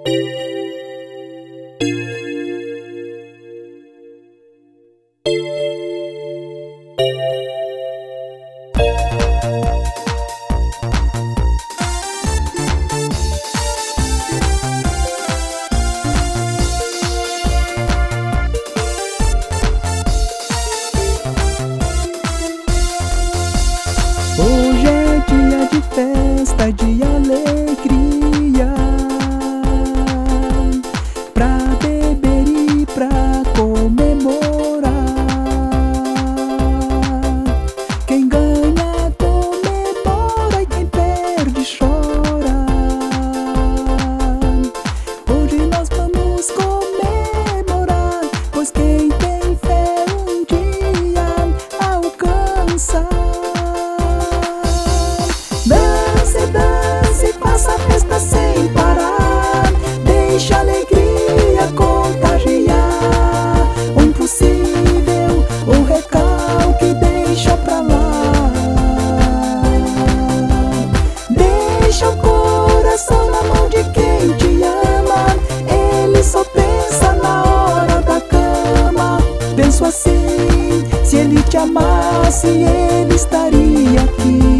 Hoje é dia de festa, de alegria, pra beber e pra comemorar. Quem ganha comemora e quem perde chora. Hoje nós vamos comemorar, pois quem tem fé um dia alcança. Dance, dance, faça a festa sem parar. Deixa a alegria contagiar. O impossível, o recalque deixa pra lá. Deixa o coração na mão de quem te ama. Ele só pensa na hora da cama. Penso assim, se ele te amasse, ele estaria aqui.